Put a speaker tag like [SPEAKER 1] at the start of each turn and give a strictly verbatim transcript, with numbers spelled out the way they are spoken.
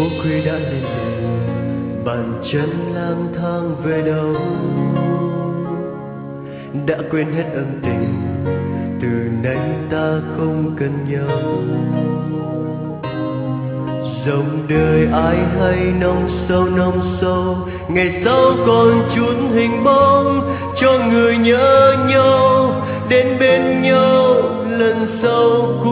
[SPEAKER 1] phố khuya đã lên đèn, bàn chân lang thang về đâu, đã quên hết ân tình, từ nay ta không cần nhau. Dòng đời ai hay nông sâu nông sâu, ngày sau còn chút hình bóng cho người nhớ nhau, đến bên nhau lần sau.